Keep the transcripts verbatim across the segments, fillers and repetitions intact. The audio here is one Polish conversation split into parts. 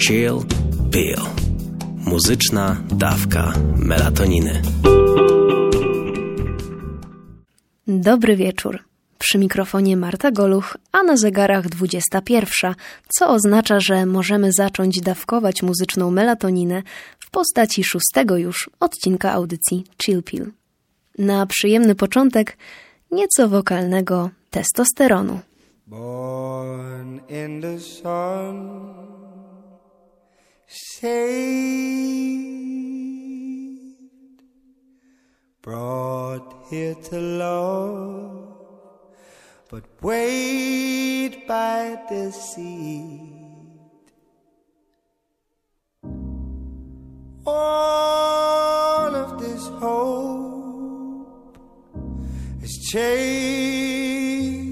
Chill Pill. Muzyczna dawka melatoniny. Dobry wieczór. Przy mikrofonie Marta Goluch, a na zegarach dwudziesta pierwsza, co oznacza, że możemy zacząć dawkować muzyczną melatoninę w postaci szóstego już odcinka audycji Chill Pill. Na przyjemny początek nieco wokalnego testosteronu. Born in the sun, saved, brought here to love, but weighed by deceit. All of this hope has changed.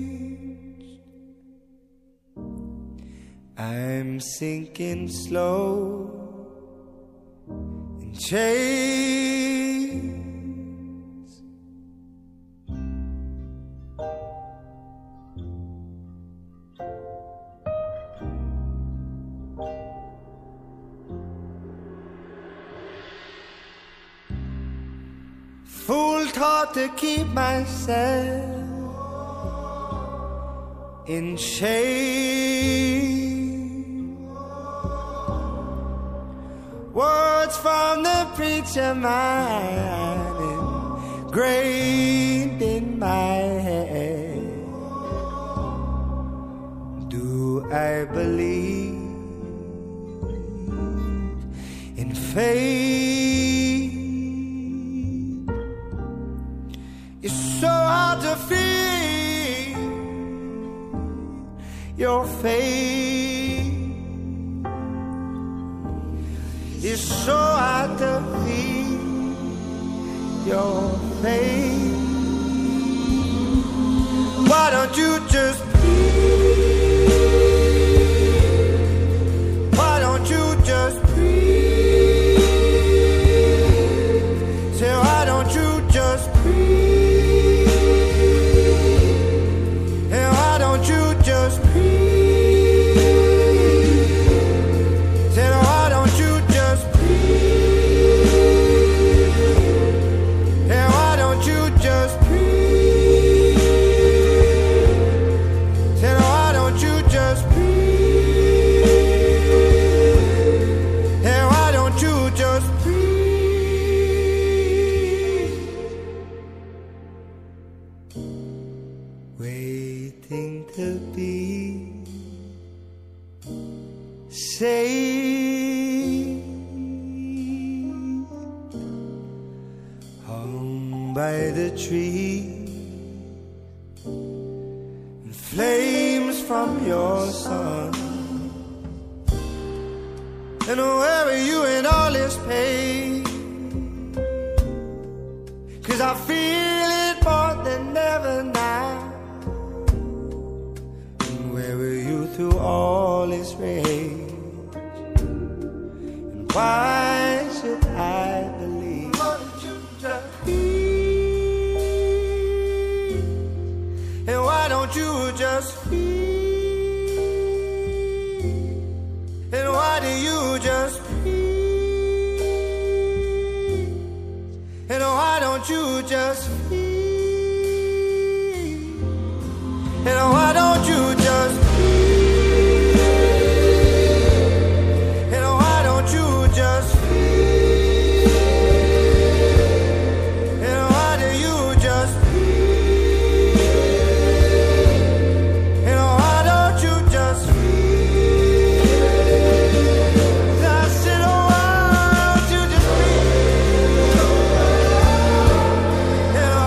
I'm sinking slow in chains. Fool taught to keep myself in shame. Words from the preacher man ingrained in my head. Do I believe in faith? It's so hard to feel your faith. It's so hard to feel your faith. Why don't you just breathe? Why don't you just breathe? Say, why don't you just breathe? And why don't you just breathe? Waiting to be saved, hung by the tree, and flames from your sun. And where are you in all this pain? 'Cause I feel it more than ever now. Through all this rage, and why should I believe? Why don't you just feel? And why don't you just feel? And why do you just feel? And why don't you just feel? And why don't you just feel? Yeah.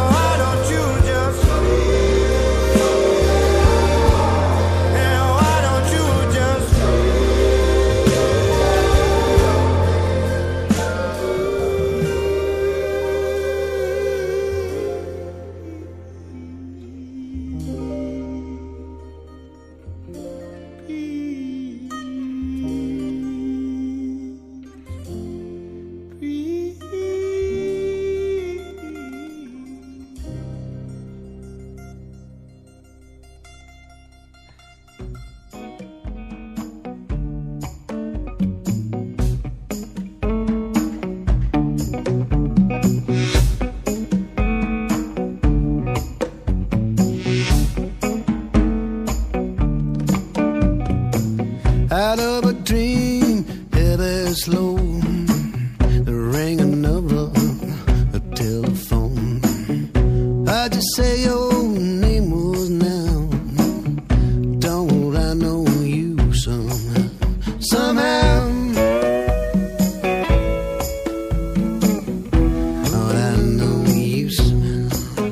out of a dream, ever slow, the ringing of a, a telephone. I just say your name was now. Don't I know you somehow? Somehow. Don't I know you somehow?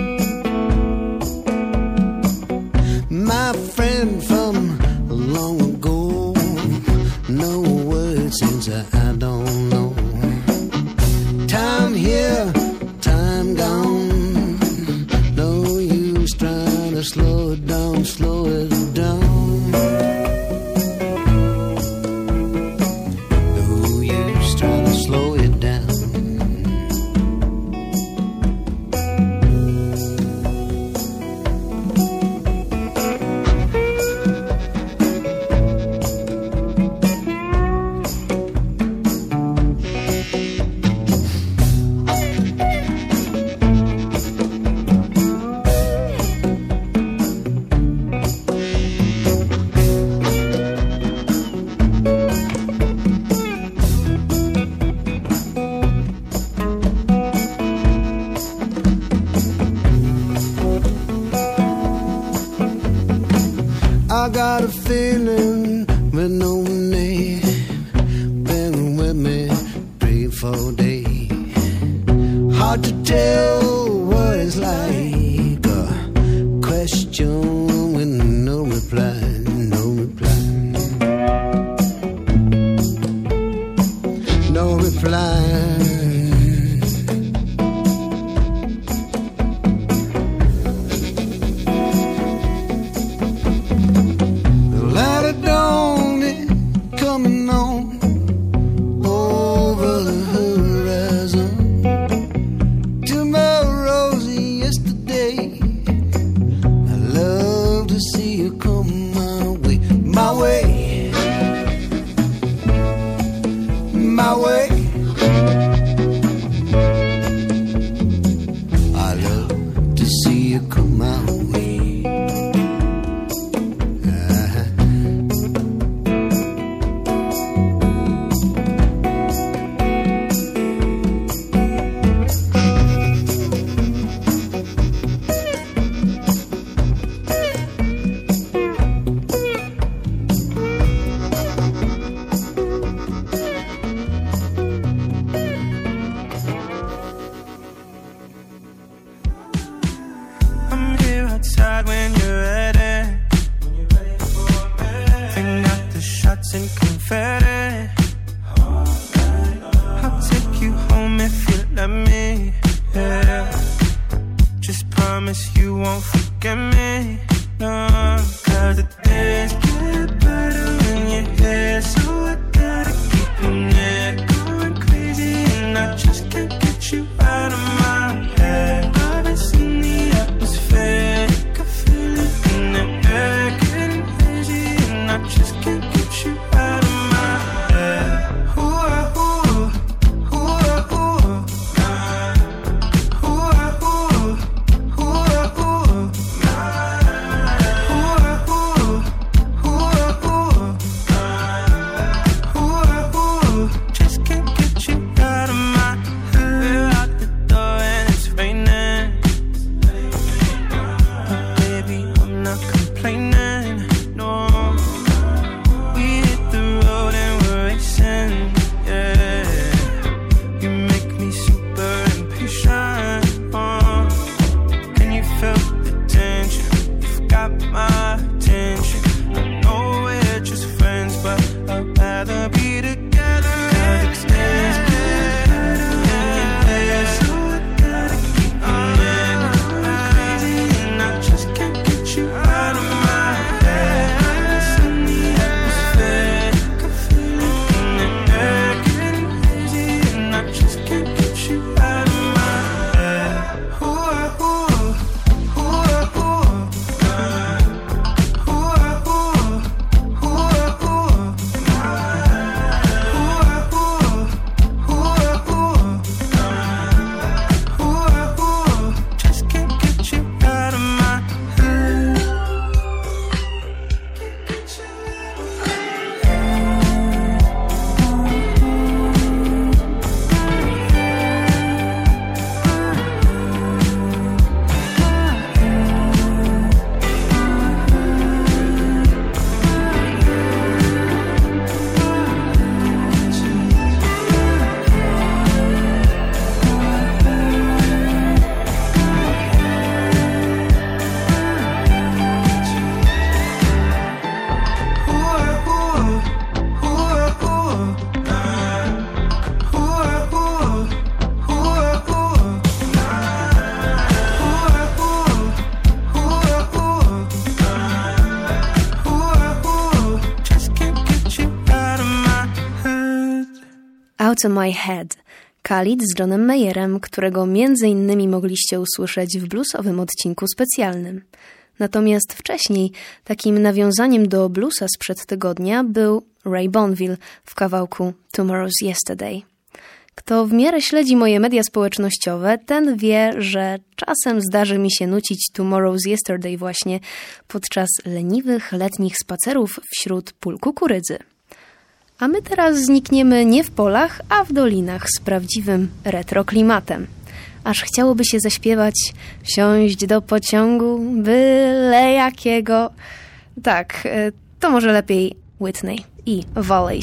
My friend from long ago, no words since I, I don't know. Time here, time gone. No use trying to slow it down, slow it down. No use trying to slow it down. I got a feeling with no name, been with me three, four days. Hard to tell what it's like. A question with no reply, no reply, no reply. Out of My Head, Khalid z Johnem Mayerem, którego między innymi mogliście usłyszeć w bluesowym odcinku specjalnym. Natomiast wcześniej takim nawiązaniem do bluesa sprzed tygodnia był Ray Bonville w kawałku Tomorrow's Yesterday. Kto w miarę śledzi moje media społecznościowe, ten wie, że czasem zdarzy mi się nucić Tomorrow's Yesterday właśnie podczas leniwych letnich spacerów wśród pól kukurydzy. A my teraz znikniemy nie w polach, a w dolinach z prawdziwym retroklimatem. Aż chciałoby się zaśpiewać wsiąść do pociągu, byle jakiego. Tak, to może lepiej Whitney i Valleys.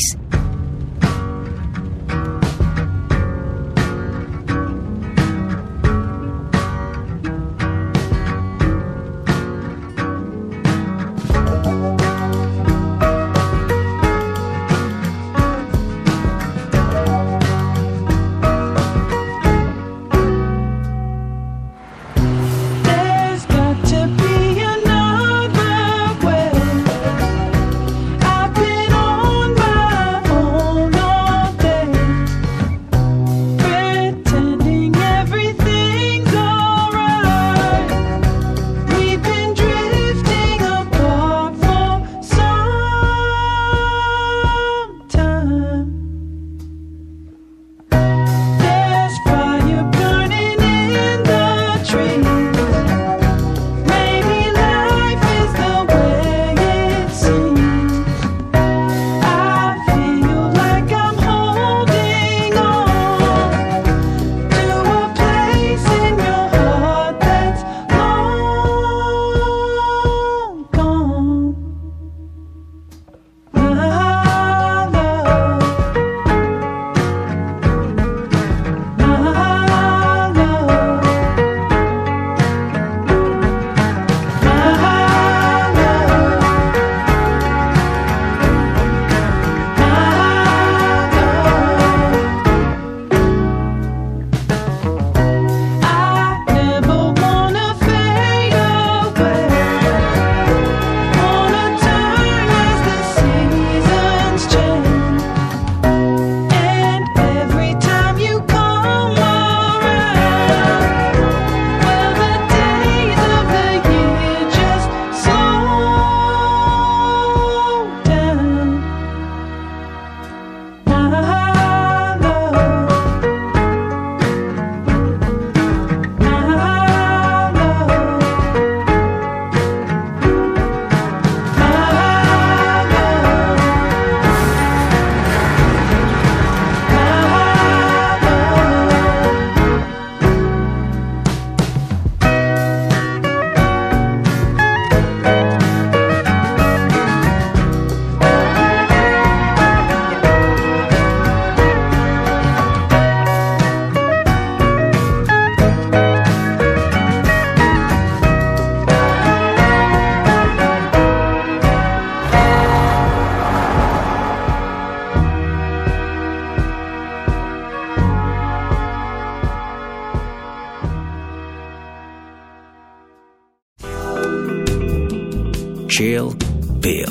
Chill Pill.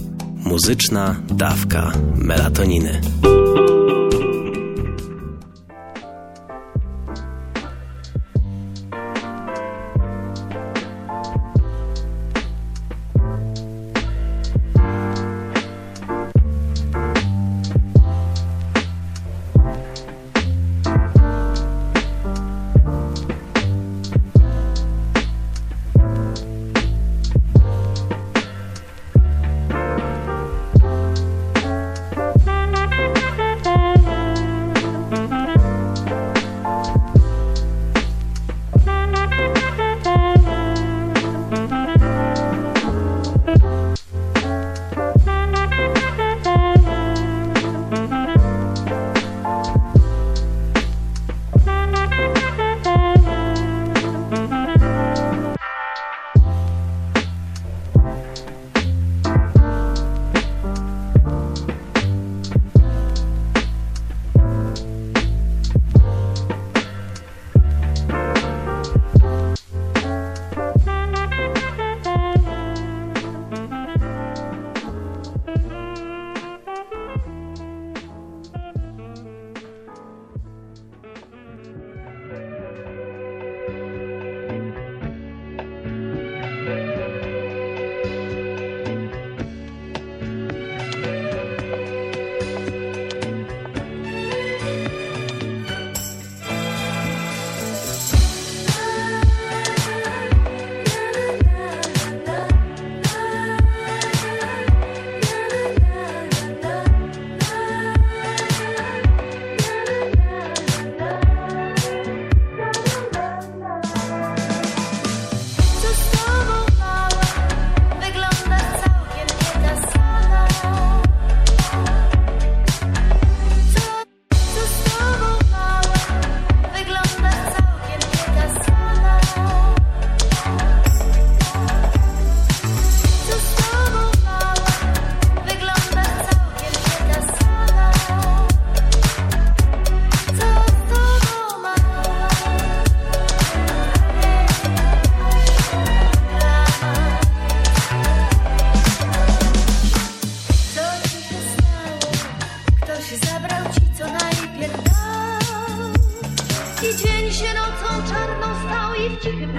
Muzyczna dawka melatoniny. Thank you.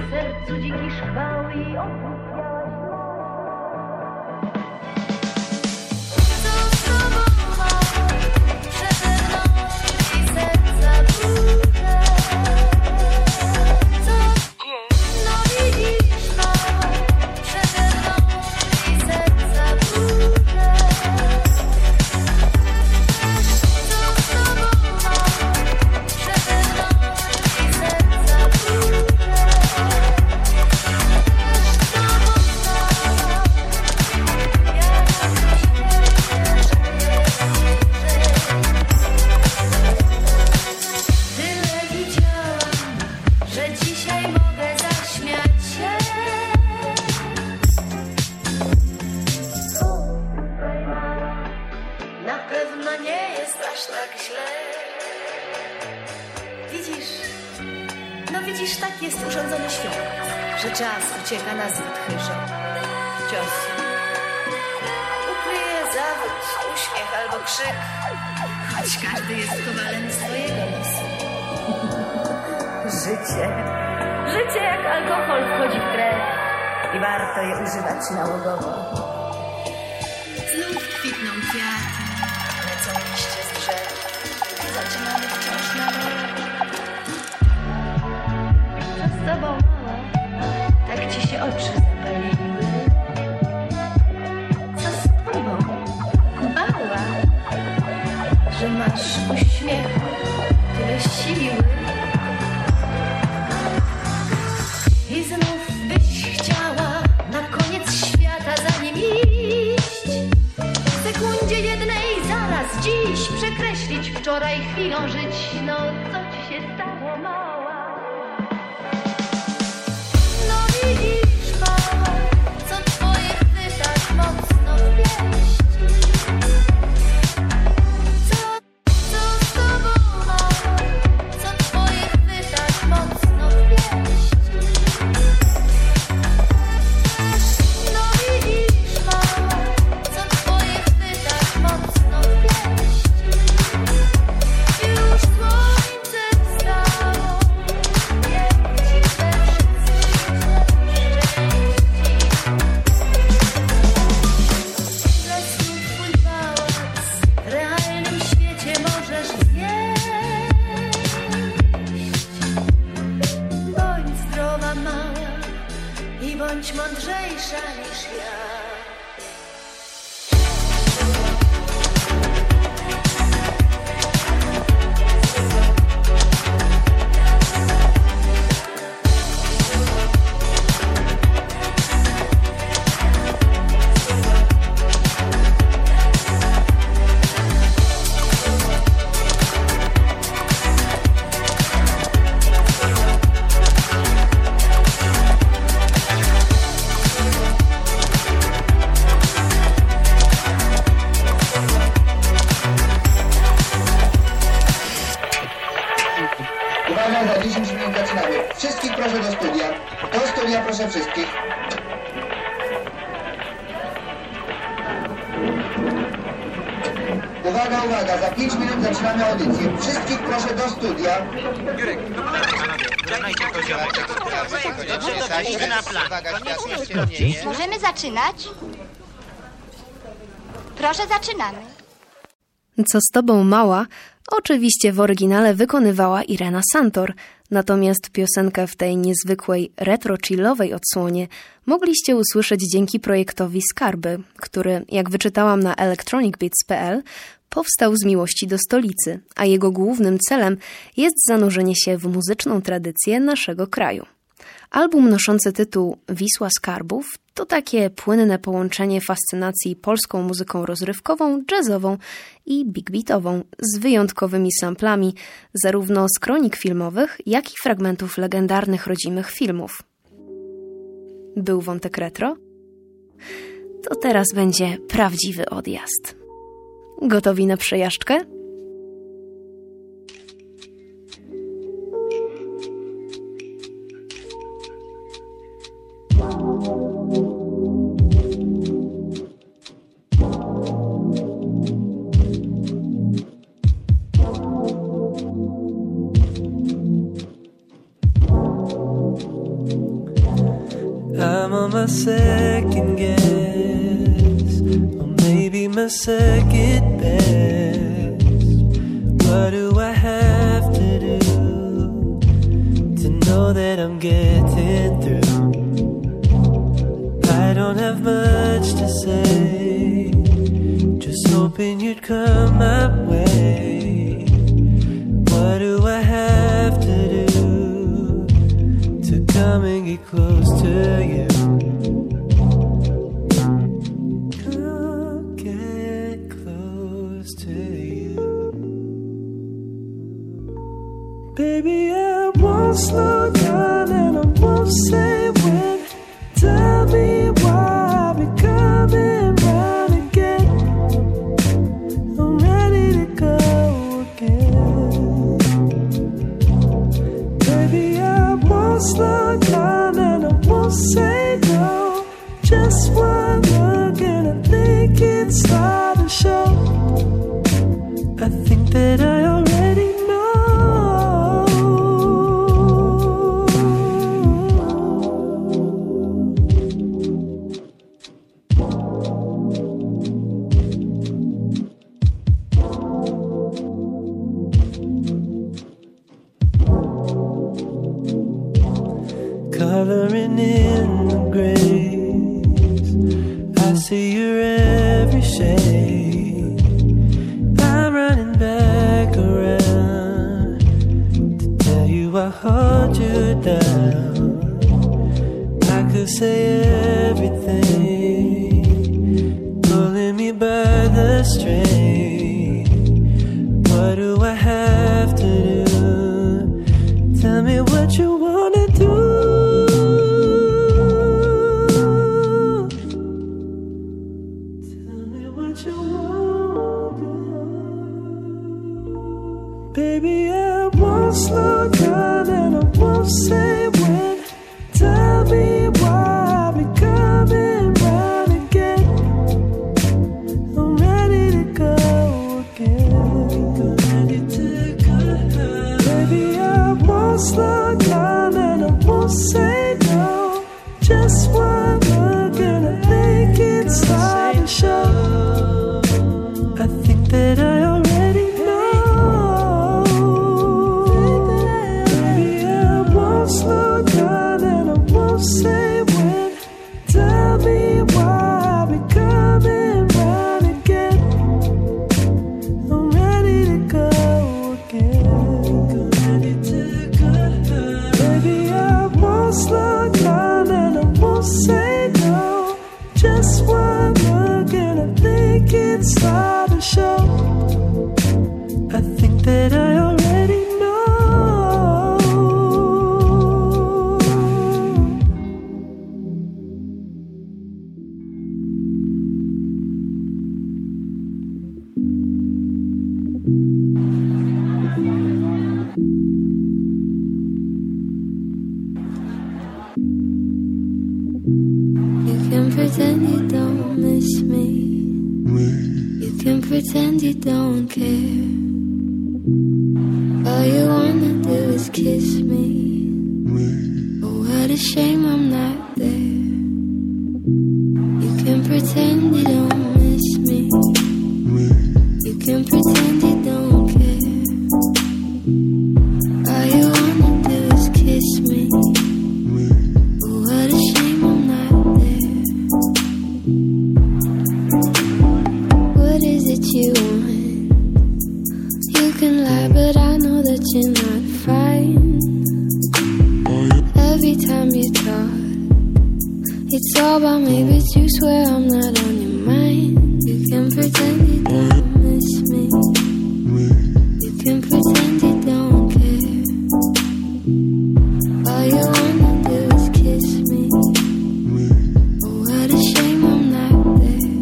sercu dziki szwał i opustniałaś. Co z tobą mam? Przede mną i serca burzę. Co? No widzisz, no, przede mną i serca burzę. Co z tobą mam? Przede mną i serca burzę. Tyle widziałam, że dzisiaj mogę zaśmiać się. O, tutaj mała, na pewno nie jest aż tak źle. Widzisz, no widzisz, tak jest urządzony świat, że czas ucieka na zbytchy cios. Ukryje zawód, uśmiech albo krzyk, choć każdy jest kowalem swojego losu. Życie, życie jak alkohol wchodzi w krew i warto je używać nałogowo. Znów kwitną kwiaty, lecą liście z drzew, zaczynamy wciąż na nowo. Co z tobą, mała? Tak ci się oczy zapaliły. Co z tobą, mała? Że masz uśmiechu tyle siły. I znów byś chciała na koniec świata za nim iść. W sekundzie jednej zaraz dziś przekreślić wczoraj chwilą żyć. No co ci się stało, mała? No widzisz, mała, co twoje chwytasz mocno w pięści. Co, co z tobą, mała, co twoje chwytasz mocno w pięści. No widzisz, mała, co twoje chwytasz mocno w pięści. Już słońce wstało, niech ci we wszystkim szczęści. Ze snów twój pałac w realnym świecie możesz zjeść. Bądź zdrowa, mała, i bądź mądrzejsza niż ja. Uwaga, za dziesięć minut zaczynamy. Wszystkich proszę do studia. Do studia proszę wszystkich. Uwaga, uwaga, za pięć minut zaczynamy audycję. Wszystkich proszę do studia. Możemy zaczynać? Proszę, zaczynamy. Co z tobą, mała? Oczywiście w oryginale wykonywała Irena Santor, natomiast piosenkę w tej niezwykłej retro-chillowej odsłonie mogliście usłyszeć dzięki projektowi Skarby, który, jak wyczytałam na electronic beats kropka p l, powstał z miłości do stolicy, a jego głównym celem jest zanurzenie się w muzyczną tradycję naszego kraju. Album noszący tytuł Wisła Skarbów to takie płynne połączenie fascynacji polską muzyką rozrywkową, jazzową i big beatową z wyjątkowymi samplami zarówno z kronik filmowych, jak i fragmentów legendarnych rodzimych filmów. Był wątek retro? To teraz będzie prawdziwy odjazd. Gotowi na przejażdżkę? my second guess, or maybe my second best. What do I have to do to know that I'm getting through? I don't have much to say, just hoping you'd come my way. What do I have to do to come and get close to you? Come get close to you. Baby, I won't slow down and I won't say when. Tell me why I'll be coming round again. I'm ready to go again. Baby, I won't slow down and I won't say no. Just one look and I think it's start to show. I think that I already know. Coloring in the grays, I see your every shade. I'm running back around to tell you I hold you down. I could say everything, pulling me by the string. What do I have to do? Tell me what you wanna do. Baby, I won't slow down and I won't say when. Tell me why I'll be coming round again. I'm ready to go again. Ready to go. Baby, I won't slow down and I won't say no. Just one look and I think it's time to show. I think that I already slow down and I won't say when. Tell me why I'll be coming round again. I'm ready to go again. Ready to go. Baby, I won't slow down and I won't say no. Just one look and I think it's time to show. I think that I already know. Pretend you don't miss me. You can pretend you don't care. All you wanna do is kiss me. Oh, what a shame I'm not there. You can pretend you don't miss me. You can pretend you don't care. All you wanna do is kiss me. Oh, what a shame I'm not there. What is it you want? You can lie, but I know that you're not fine. Every time you talk, it's all about me, but you swear I'm not on your mind. You can pretend you don't miss me. You can pretend you don't care. All you wanna do is kiss me. Oh, what a shame I'm not there.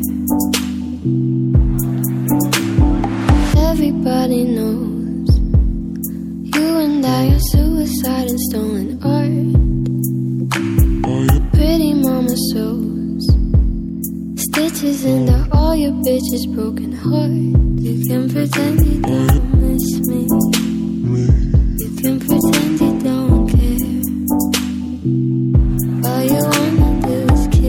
Everybody knows you and I are suicide and stolen art. Pretty mama sews stitches into all your bitches' broken heart. You can pretend you don't miss me. You can pretend you don't care. All you wanna do is kiss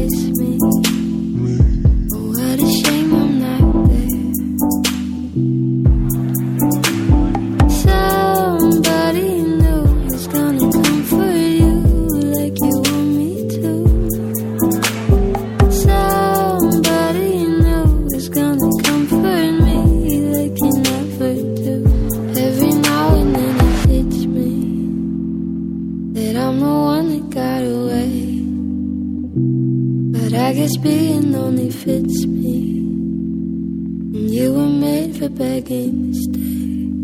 made for begging to stay.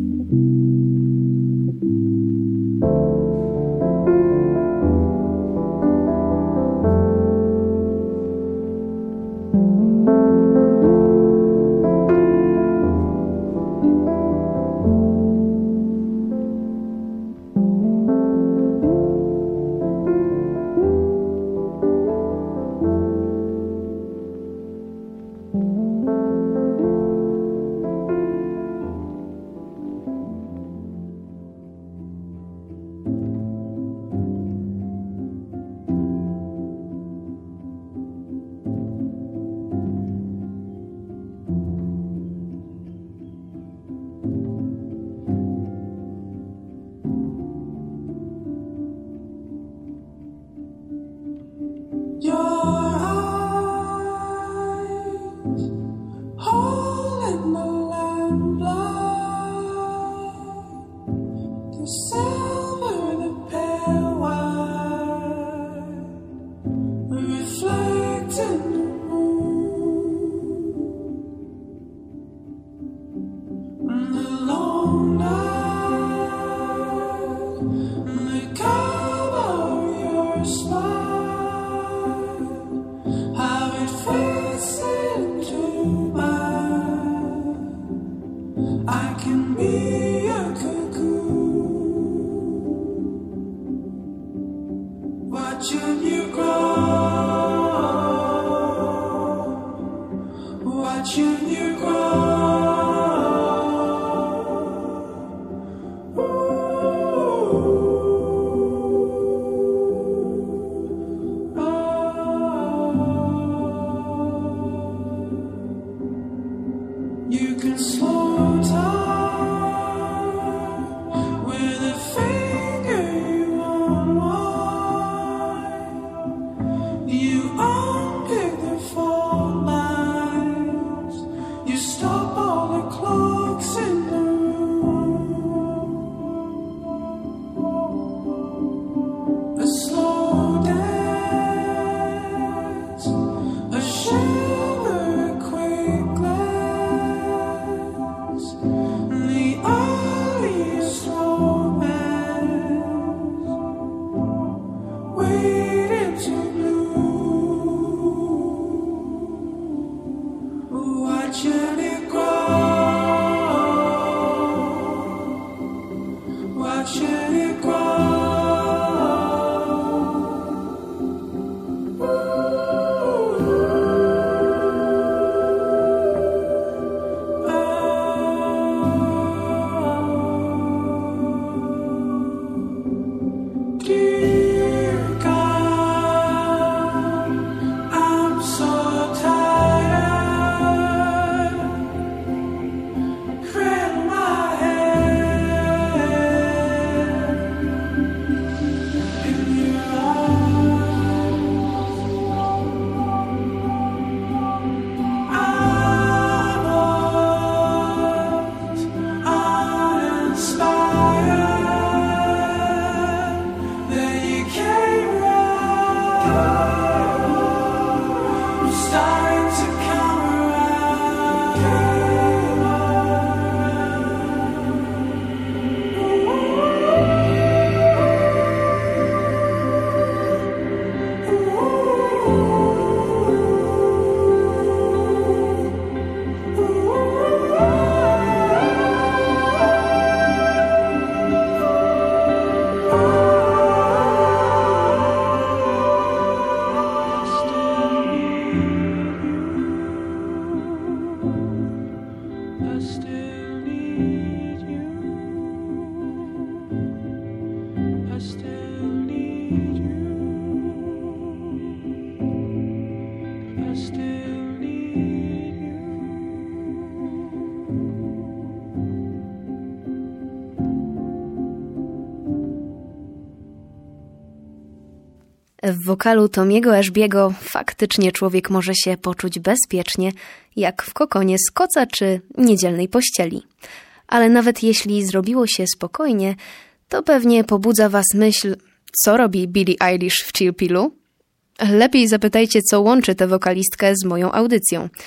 W wokalu Tomiego Ashby'ego faktycznie człowiek może się poczuć bezpiecznie, jak w kokonie z koca czy niedzielnej pościeli. Ale nawet jeśli zrobiło się spokojnie, to pewnie pobudza was myśl, co robi Billie Eilish w Chill Pillu? Lepiej zapytajcie, co łączy tę wokalistkę z moją audycją.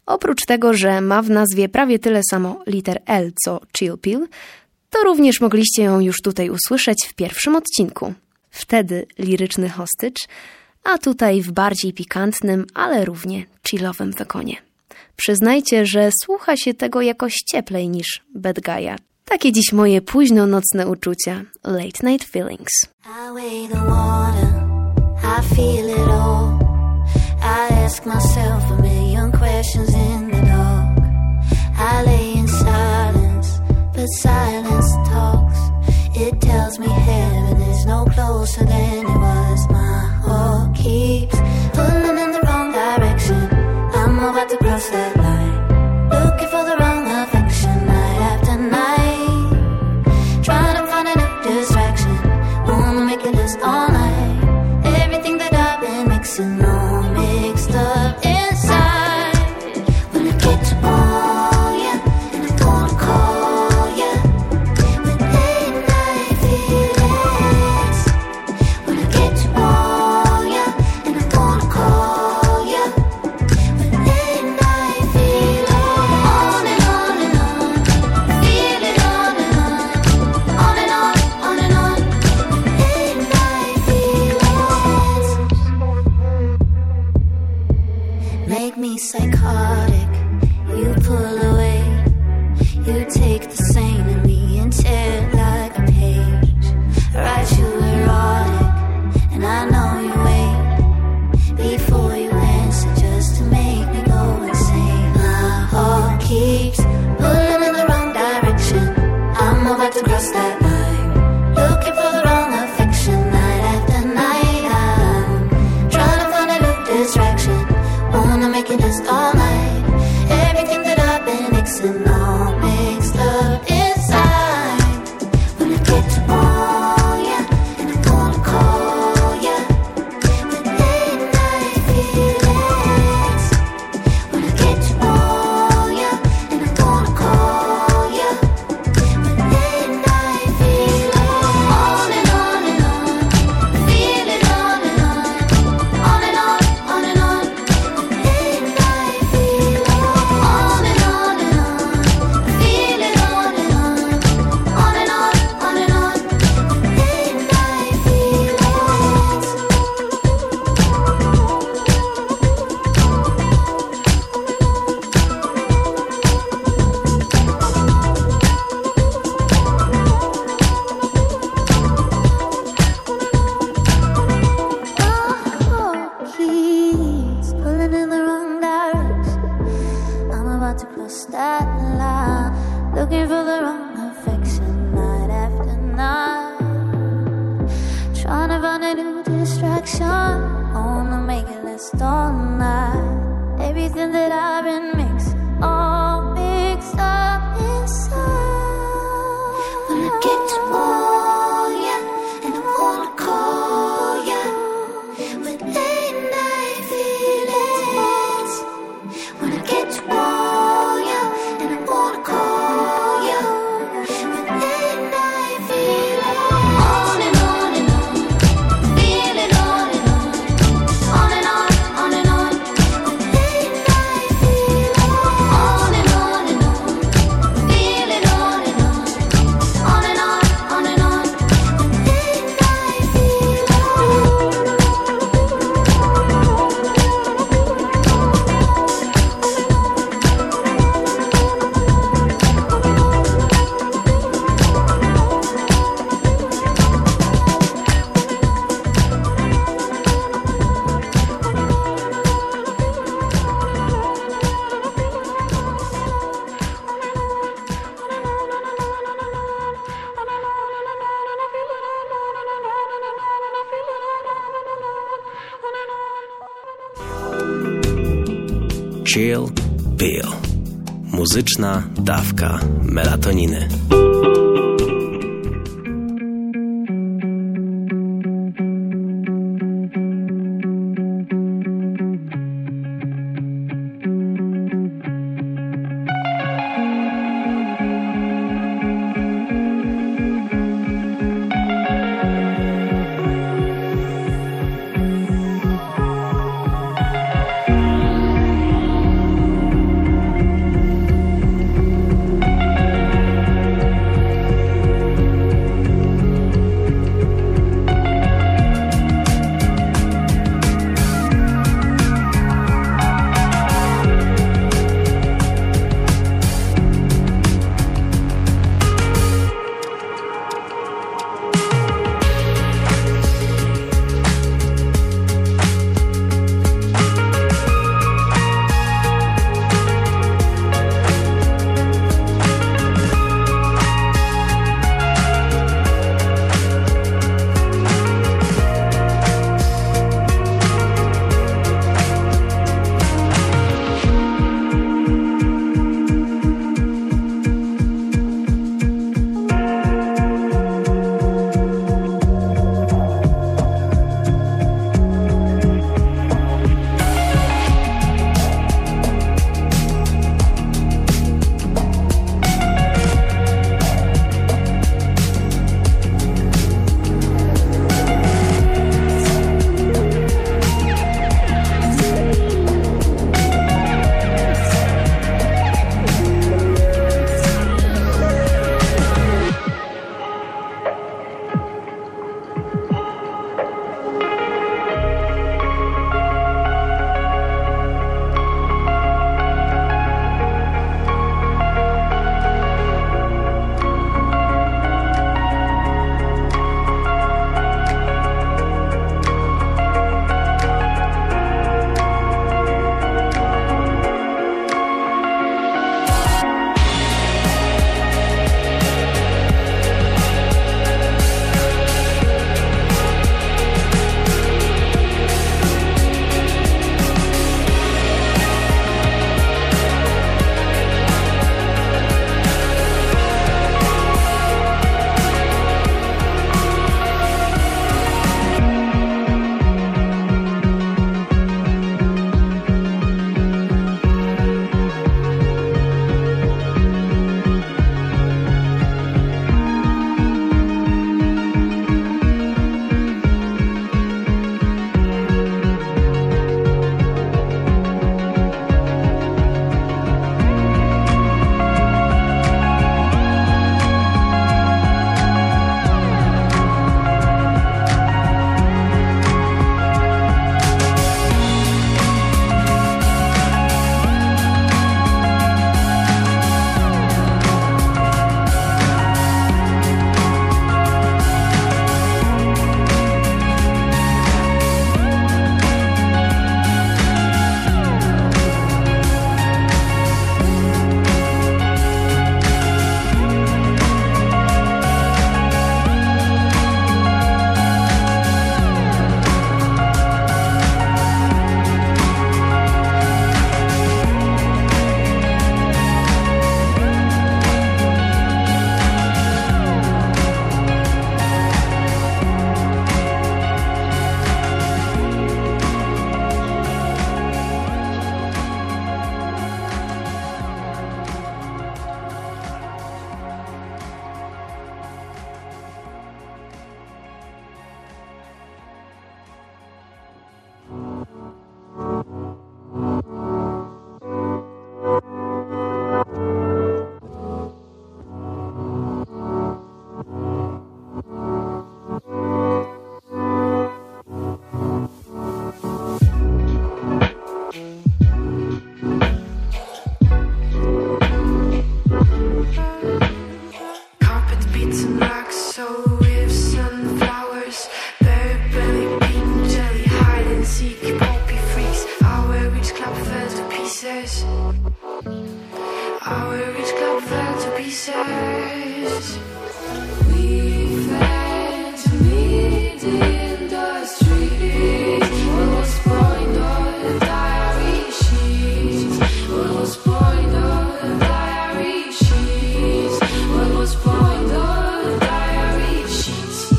Oprócz tego, że ma w nazwie prawie tyle samo liter L co Chill Pill, to również mogliście ją już tutaj usłyszeć w pierwszym odcinku. Wtedy liryczny hostage, a tutaj w bardziej pikantnym, ale równie chillowym wykonie. Przyznajcie, że słucha się tego jakoś cieplej niż Bad Guy'a. Takie dziś moje późno nocne uczucia. Late Night Feelings. I weigh the water, I feel it all. I ask myself a million questions in the dark. I lay in silence, but silence talks. It tells me heaven is no closer than it was. My heart keeps pulling in the wrong direction. I'm about to cross that line, looking for the wrong affection night after night. Trying to find a new distraction, wanna make it last all night. Everything that I've been mixing all mixed up inside. When I get to all ya, and I'm gonna call ya with late night feelings. When I get to all ya, and I'm gonna call ya with late night feelings. On and on and on, feel it on and on, on and on, on and on. Late night feelings make me psychotic. You pull away, you take the same in me and tear it like a page. Write you erotic, and I know you wait before you answer just to make me go insane. My heart keeps pulling in the wrong direction. I'm about to cross that line, looking for the wrong affection night after night. I'm trying to find a new distraction, wanna make it last all night. Everything that I've been mixing all mixed up inside. When I get to all ya, and I'm gonna call ya with late night feelings. When I get to all ya, and I'm gonna call ya with late night feelings. On and on and on, feel it on and on, on and on, on and on. Late night feelings. On and on and on, feel it on and on, on and on, on and on. Late night feelings. Keys pulling in the wrong direction. I'm about to cross that line, looking for the wrong affection night after night. Trying to find a new distraction, wanna make it last all night. Everything that I've been mixing, all mixed up inside. When I get to all ya, and I'm gonna call ya with late night feelings. When I get to all ya, and I'm gonna call ya with late night feelings. On and on and on, feel it on and on, on and on, on and on. Late night feelings. On and on and on, feel it on and on, on and on, on and on. Late night feelings. Chill Pill. Muzyczna dawka melatoniny. pieces. We fed to meet in the street. What was point of the diary sheets? What was point of the diary sheets? What was point of the diary sheets?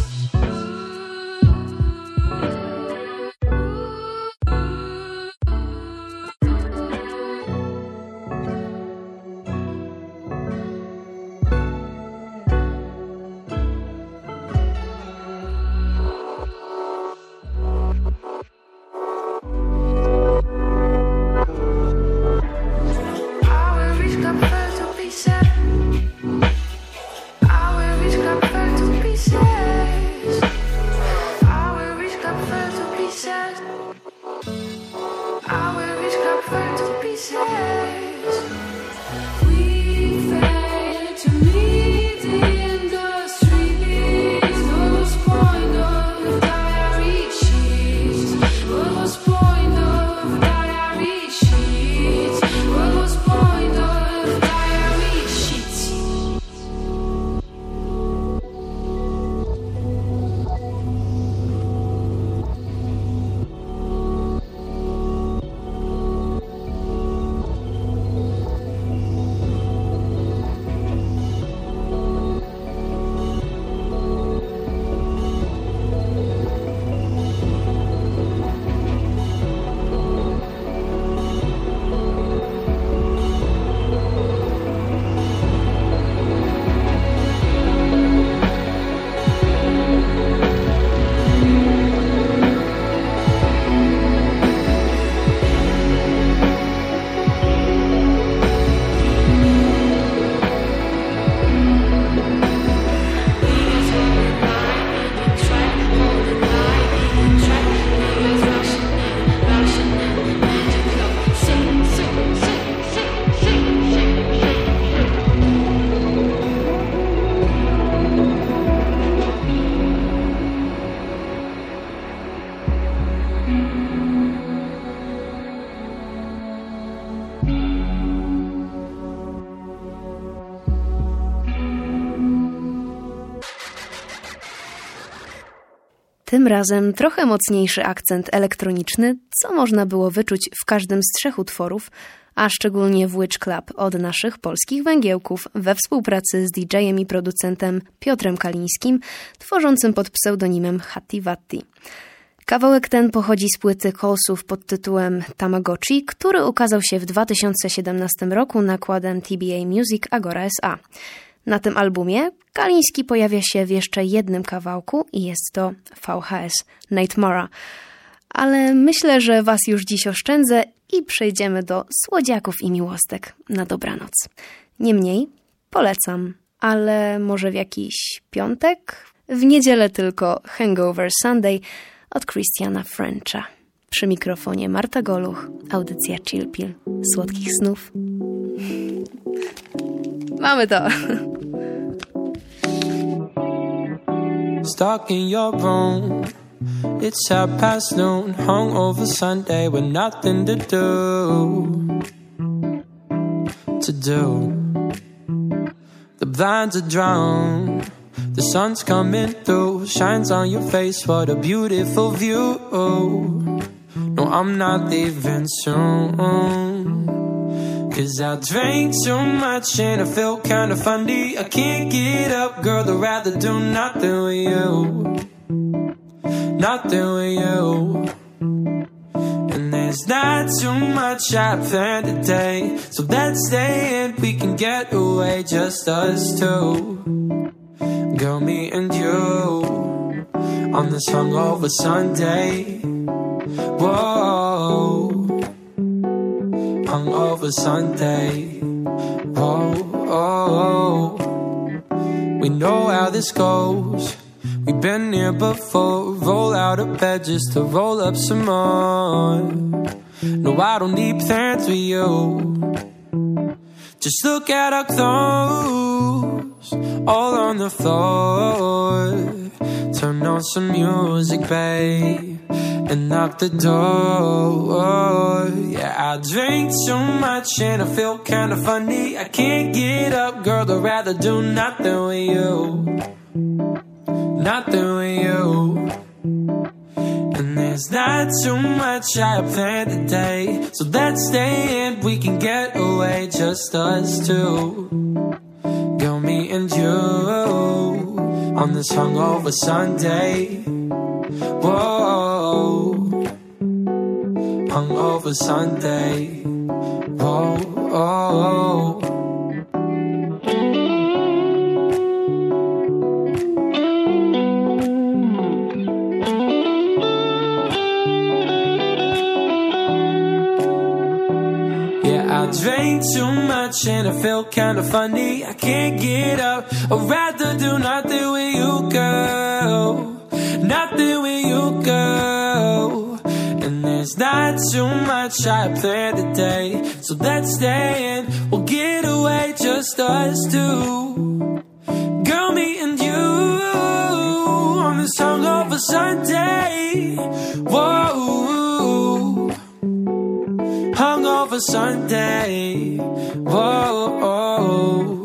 Tym razem trochę mocniejszy akcent elektroniczny, co można było wyczuć w każdym z trzech utworów, a szczególnie w Witch Club od naszych polskich węgiełków we współpracy z didżejem i producentem Piotrem Kalińskim, tworzącym pod pseudonimem Hattie Vatti. Kawałek ten pochodzi z płyty Colesów pod tytułem Tamagotchi, który ukazał się w dwa tysiące siedemnastym roku nakładem T B A Music Agora S A. Na tym albumie Kaliński pojawia się w jeszcze jednym kawałku i jest to V H S Nightmara. Ale myślę, że was już dziś oszczędzę i przejdziemy do słodziaków i miłostek na dobranoc. Niemniej polecam, ale może w jakiś piątek? W niedzielę tylko Hangover Sunday od Christiana Frencha. Przy mikrofonie Marta Goluch, audycja Chill Pill. Słodkich snów. Mamy to. Stuck in your room, it's half past noon, hungover Sunday with nothing to do, to do. The blinds are drawn, the sun's coming through, shines on your face, what a beautiful view. No, I'm not leaving soon, 'cause I drank too much and I feel kinda funny. I can't get up, girl, I'd rather do nothing with you, nothing with you. And there's not too much I planned today, so let's stay and we can get away, just us two, girl, me and you, on this hungover Sunday. Whoa, hungover Sunday. Whoa, oh, oh. We know how this goes, we've been here before. Roll out of bed just to roll up some more. No, I don't need plans with you, just look at our clothes all on the floor. Turn on some music, babe, and knock the door. Yeah, I drink too much and I feel kinda funny. I can't get up, girl, I'd rather do nothing with you. Nothing with you. And there's not too much I have planned today, so let's stay in, we can get away, just us two. Girl, me and you on this hungover Sunday. Whoa, hungover Sunday. Whoa, oh. I drank too much and I feel kinda funny. I can't get up, I'd rather do nothing with you, girl. Nothing with you, girl. And there's not too much I planned today, so let's stay in, we'll get away, just us two. Girl, me and you on this hungover Sunday. Whoa, hungover Sunday. Whoa.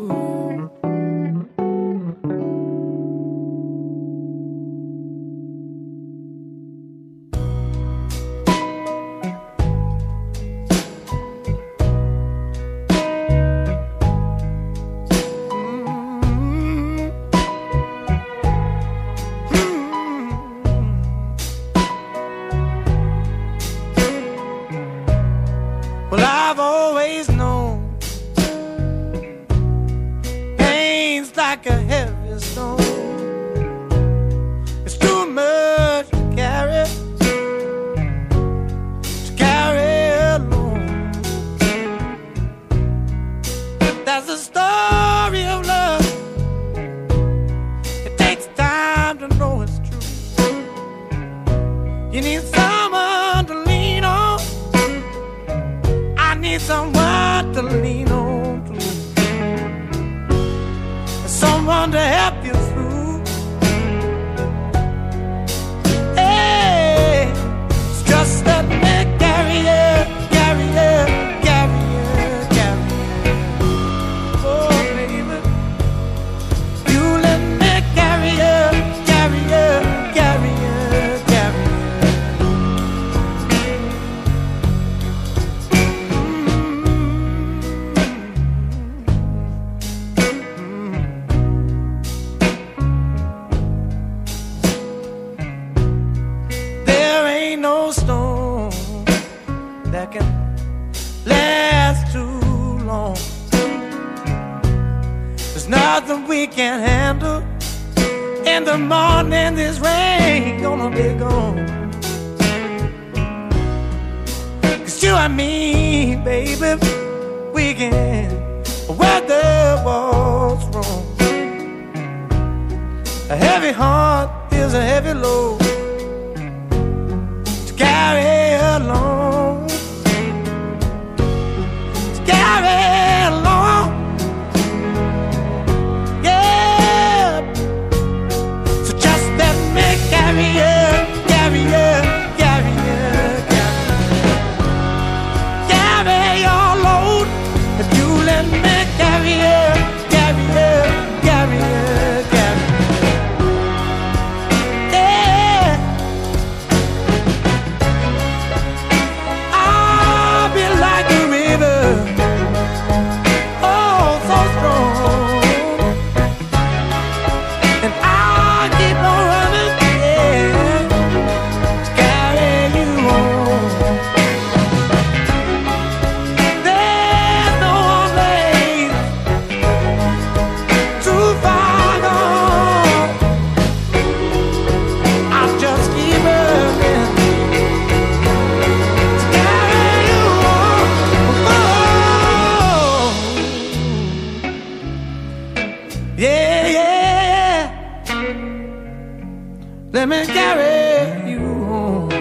Let me carry you home.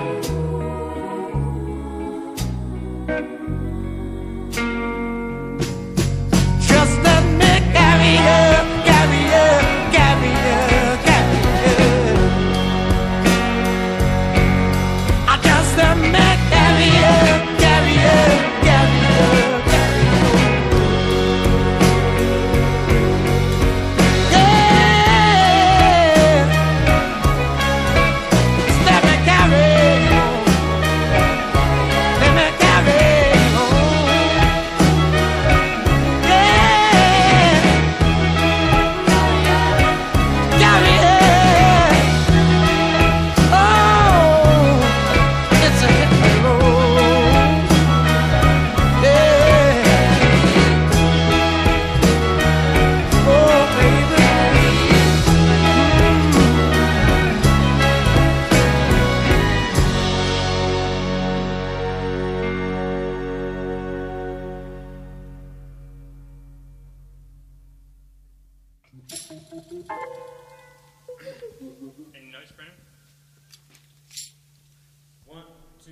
Just let me carry you, carry you, carry you, carry you. I Any notes, Brennan? One, two.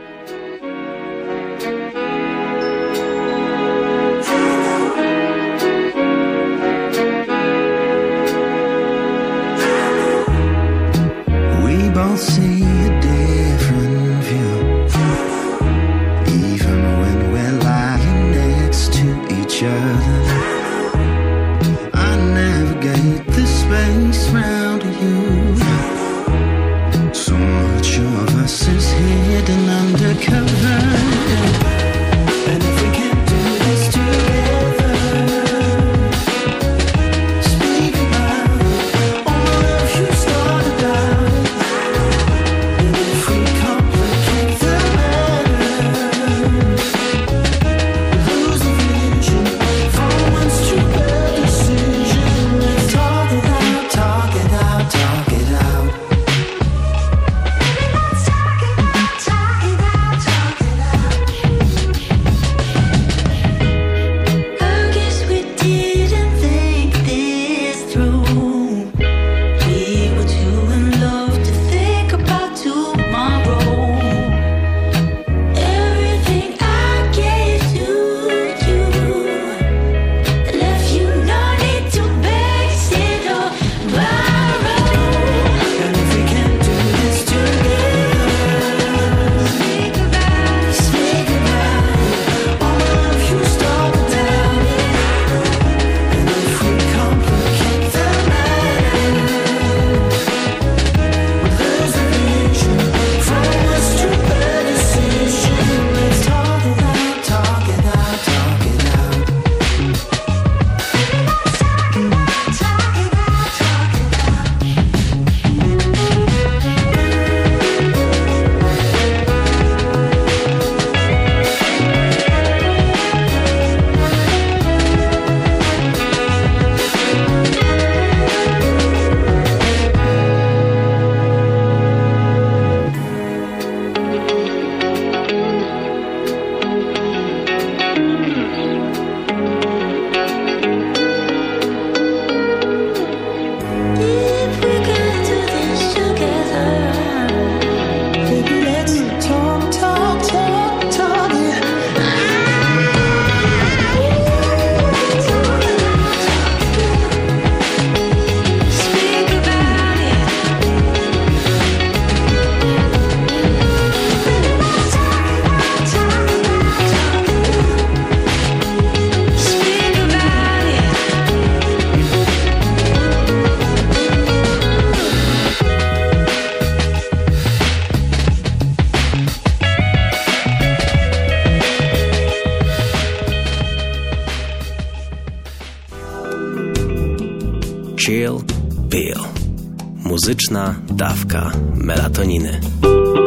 We both see a different view, even when we're lying next to each other. I navigate the space round you. So much of us is hidden under cover. And if we can't do this together, speak about all the love you started out. And if we complicate the matter, lose the vision from one's too bad decision. Let's talk it out, talk it out, talk it out. Let's talk it out, talk it out, talk it out. I guess we didn't think this through. We were too in love to think about tomorrow. Everything I gave to you left you no need to babysit or borrow. And if we can't do this together, speak about it, speak about it. All the love you started down. And if we complicate the matter, there's a vision from us to bad decision. Let's talk it out, talk it out, talk it out. Let's talk it out, talk it out, talk it out. If we can do this together, baby, let's talk, talk, talk, talk it. Speak about it. Let's talk it out, talk it out, talk it out. Speak about it. Chill Pill. Muzyczna dawka melatoniny.